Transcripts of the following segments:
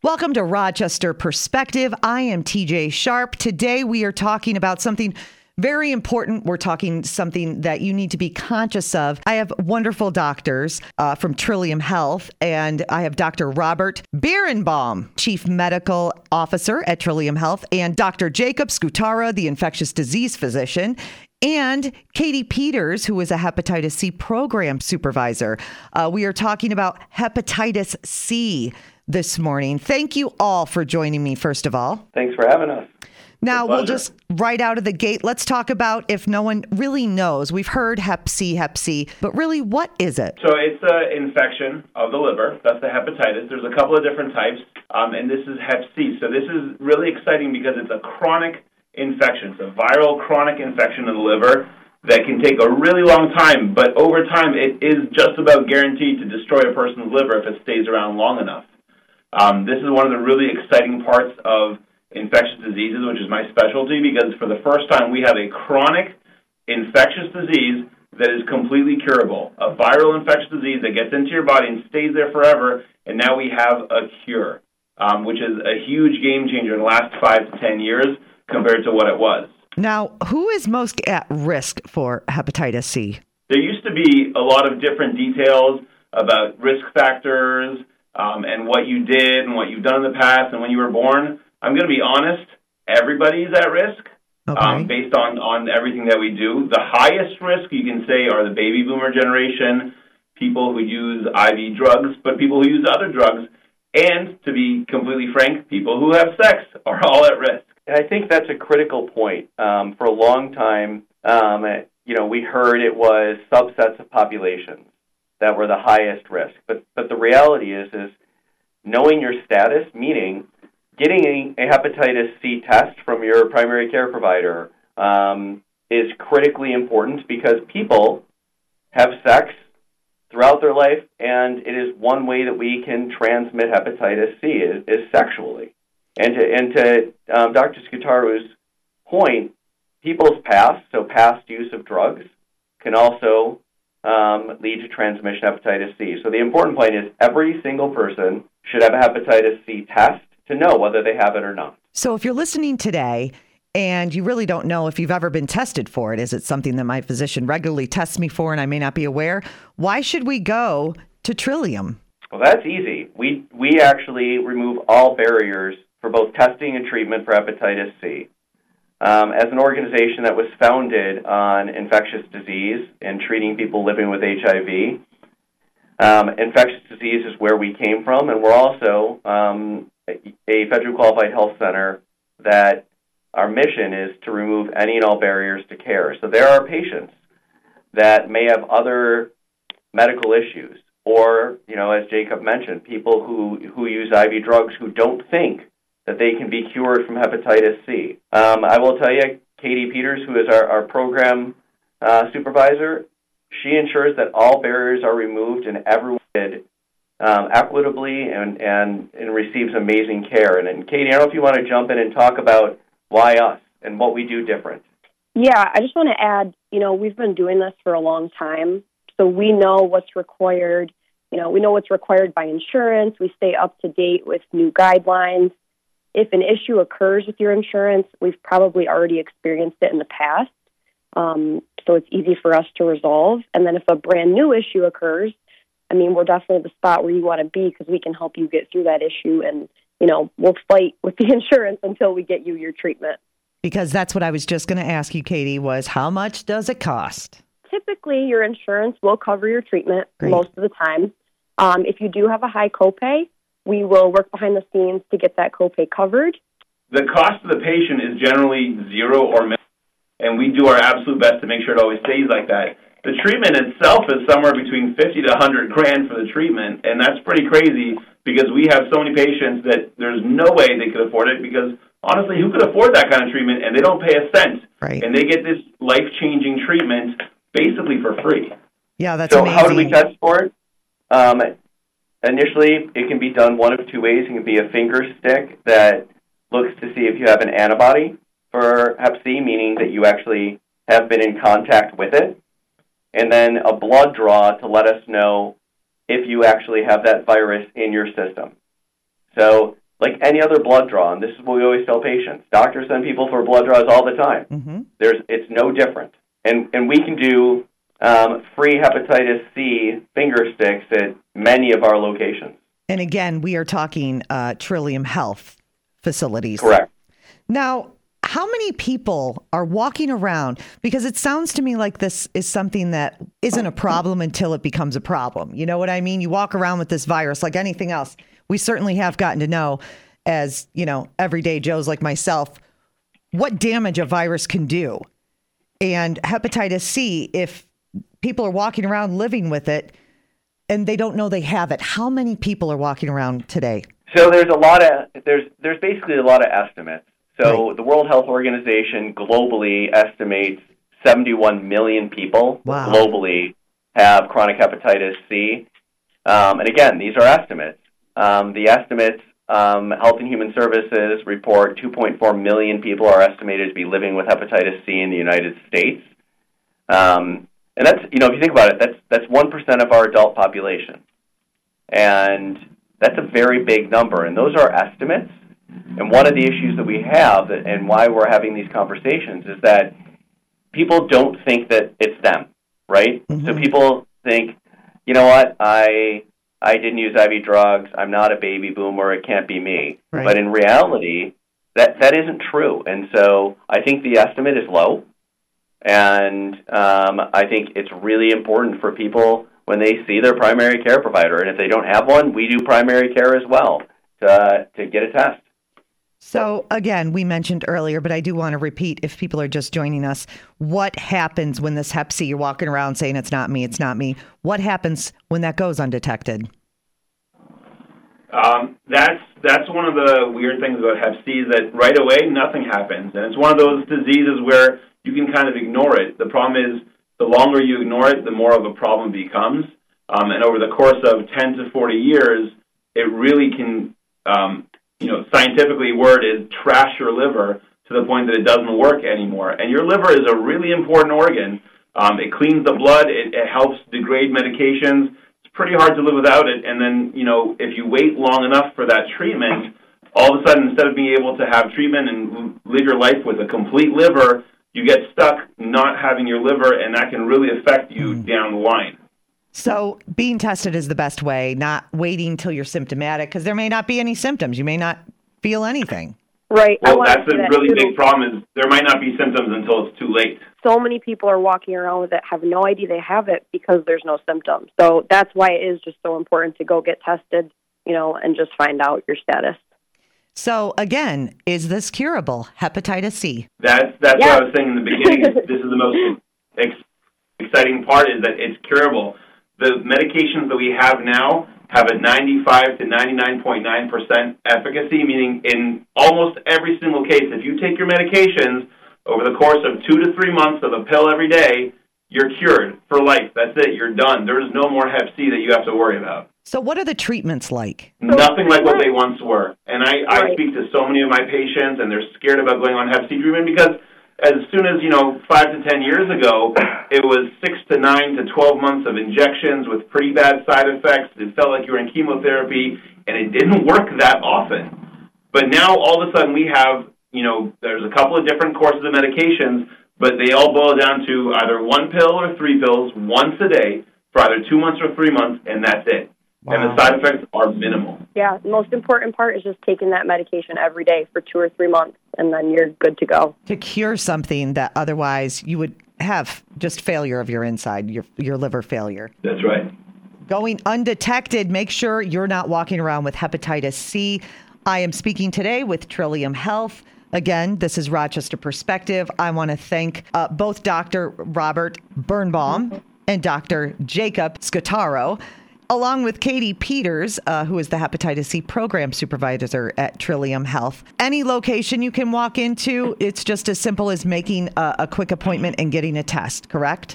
Welcome to Rochester Perspective. I am TJ Sharp. Today we are talking about something very important. We're talking something that you need to be conscious of. I have wonderful doctors from Trillium Health, and I have Dr. Robert Birnbaum, Chief Medical Officer at Trillium Health, and Dr. Jacob Scutara, the infectious disease physician, and Katie Peters, who is a hepatitis C program supervisor. We are talking about hepatitis C this morning. Thank you all for joining me, first of all. Thanks for having us. Now, we'll just right out of the gate, let's talk about, if no one really knows, we've heard Hep C, but really, what is it? So it's an infection of the liver. That's the hepatitis. There's a couple of different types, and this is Hep C. So this is really exciting because it's a chronic infection. It's a viral chronic infection of the liver that can take a really long time, but over time, it is just about guaranteed to destroy a person's liver if it stays around long enough. This is one of the really exciting parts of infectious diseases, which is my specialty, because for the first time we have a chronic infectious disease that is completely curable, a viral infectious disease that gets into your body and stays there forever, and now we have a cure, which is a huge game changer in the last 5 to 10 years compared to what it was. Now, who is most at risk for hepatitis C? There used to be a lot of different details about risk factors, and what you did and what you've done in the past and when you were born. I'm going to be honest, everybody's at risk based on everything that we do. The highest risk, you can say, are the baby boomer generation, people who use IV drugs, but people who use other drugs, and to be completely frank, people who have sex are all at risk. And I think that's a critical point. For a long time, we heard it was subsets of populations that were the highest risk. But the reality is knowing your status, meaning getting a hepatitis C test from your primary care provider is critically important because people have sex throughout their life, and it is one way that we can transmit hepatitis C is sexually. And to Dr. Scutaro's point, people's past use of drugs, can also lead to transmission of hepatitis C. So the important point is every single person should have a hepatitis C test to know whether they have it or not. So if you're listening today and you really don't know if you've ever been tested for it, is it something that my physician regularly tests me for and I may not be aware? Why should we go to Trillium? Well, that's easy. We actually remove all barriers for both testing and treatment for hepatitis C. As an organization that was founded on infectious disease and treating people living with HIV, infectious disease is where we came from, and we're also a federally qualified health center that our mission is to remove any and all barriers to care. So there are patients that may have other medical issues, or, as Jacob mentioned, people who use IV drugs who don't think that they can be cured from hepatitis C. I will tell you, Katie Peters, who is our program supervisor, she ensures that all barriers are removed and everyone equitably and receives amazing care. And Katie, I don't know if you want to jump in and talk about why us and what we do different. Yeah, I just want to add, we've been doing this for a long time, so we know what's required. We know what's required by insurance. We stay up to date with new guidelines. If an issue occurs with your insurance, we've probably already experienced it in the past, so it's easy for us to resolve. And then if a brand new issue occurs, we're definitely the spot where you want to be because we can help you get through that issue, and, we'll fight with the insurance until we get you your treatment. Because that's what I was just going to ask you, Katie, was how much does it cost? Typically, your insurance will cover your treatment most of the time. If you do have a high copay, we will work behind the scenes to get that copay covered. The cost of the patient is generally zero or minimal, and we do our absolute best to make sure it always stays like that. The treatment itself is somewhere between $50 to $100 grand for the treatment, and that's pretty crazy because we have so many patients that there's no way they could afford it because, honestly, who could afford that kind of treatment, and they don't pay a cent, and they get this life-changing treatment basically for free. Yeah, that's amazing. So how do we test for it? Initially, it can be done one of two ways. It can be a finger stick that looks to see if you have an antibody for Hep C, meaning that you actually have been in contact with it, and then a blood draw to let us know if you actually have that virus in your system. So like any other blood draw, and this is what we always tell patients. Doctors send people for blood draws all the time. Mm-hmm. It's no different. And we can do free hepatitis C finger sticks at many of our locations. And again, we are talking Trillium Health facilities. Correct. Now, how many people are walking around? Because it sounds to me like this is something that isn't a problem until it becomes a problem. You know what I mean? You walk around with this virus like anything else. We certainly have gotten to know, as, everyday Joes like myself, what damage a virus can do. And hepatitis C, if people are walking around living with it and they don't know they have it, how many people are walking around today? So there's basically a lot of estimates. So The World Health Organization globally estimates 71 million people globally have chronic hepatitis C. And again, these are estimates. The estimates, Health and Human Services report 2.4 million people are estimated to be living with hepatitis C in the United States. And that's, if you think about it, that's 1% of our adult population. And that's a very big number. And those are estimates. And one of the issues that we have, and why we're having these conversations, is that people don't think that it's them, right? Mm-hmm. So people think, you know what, I didn't use IV drugs, I'm not a baby boomer, it can't be me. Right. But in reality, that isn't true. And so I think the estimate is low. And I think it's really important for people when they see their primary care provider. And if they don't have one, we do primary care as well to get a test. So, again, we mentioned earlier, but I do want to repeat, if people are just joining us, what happens when this Hep C, you're walking around saying it's not me, what happens when that goes undetected? That's one of the weird things about Hep C, is that right away nothing happens. And it's one of those diseases where you can kind of ignore it. The problem is the longer you ignore it, the more of a problem it becomes. And over the course of 10 to 40 years, it really can... scientifically, word is trash your liver to the point that it doesn't work anymore. And your liver is a really important organ. It cleans the blood. It helps degrade medications. It's pretty hard to live without it. And then, if you wait long enough for that treatment, all of a sudden, instead of being able to have treatment and live your life with a complete liver, you get stuck not having your liver, and that can really affect you down the line. So being tested is the best way, not waiting till you're symptomatic, because there may not be any symptoms. You may not feel anything. Right. Well, that's a really big problem, is there might not be symptoms until it's too late. So many people are walking around with it, have no idea they have it because there's no symptoms. So that's why it is just so important to go get tested, and just find out your status. So, again, is this curable, hepatitis C? That's what I was saying in the beginning. This is the most exciting part, is that it's curable. The medications that we have now have a 95 to 99.9% efficacy, meaning in almost every single case, if you take your medications over the course of 2 to 3 months of a pill every day, you're cured for life. That's it. You're done. There's no more Hep C that you have to worry about. So what are the treatments like? Nothing like what they once were. And I speak to so many of my patients, and they're scared about going on Hep C treatment because as soon as, 5 to 10 years ago, it was 6 to 9 to 12 months of injections with pretty bad side effects. It felt like you were in chemotherapy, and it didn't work that often. But now, all of a sudden, we have, there's a couple of different courses of medications, but they all boil down to either 1 pill or 3 pills once a day for either 2 months or 3 months, and that's it. Wow. And the side effects are minimal. Yeah, the most important part is just taking that medication every day for 2 or 3 months, and then you're good to go. To cure something that otherwise you would have just failure of your inside, your liver failure. That's right. Going undetected, make sure you're not walking around with hepatitis C. I am speaking today with Trillium Health. Again, this is Rochester Perspective. I want to thank both Dr. Robert Birnbaum and Dr. Jacob Scataro, along with Katie Peters, who is the hepatitis C program supervisor at Trillium Health. Any location you can walk into, it's just as simple as making a quick appointment and getting a test, correct?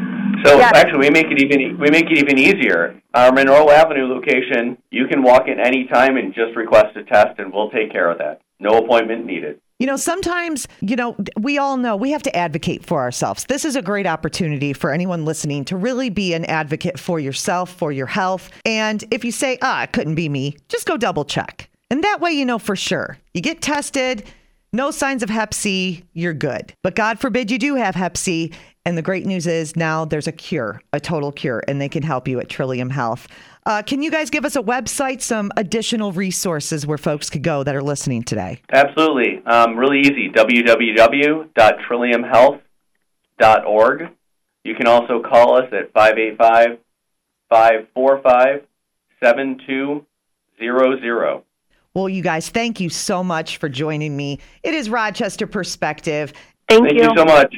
So actually, we make it even easier. Our Monroe Avenue location, you can walk in any time and just request a test, and we'll take care of that. No appointment needed. Sometimes, we all know we have to advocate for ourselves. This is a great opportunity for anyone listening to really be an advocate for yourself, for your health. And if you say, it couldn't be me, just go double check. And that way you know for sure. You get tested, no signs of Hep C, you're good. But God forbid you do have Hep C. And the great news is now there's a cure, a total cure, and they can help you at Trillium Health. Can you guys give us a website, some additional resources where folks could go that are listening today? Absolutely. Really easy, www.trilliumhealth.org. You can also call us at 585-545-7200. Well, you guys, thank you so much for joining me. It is Rochester Perspective. Thank you so much.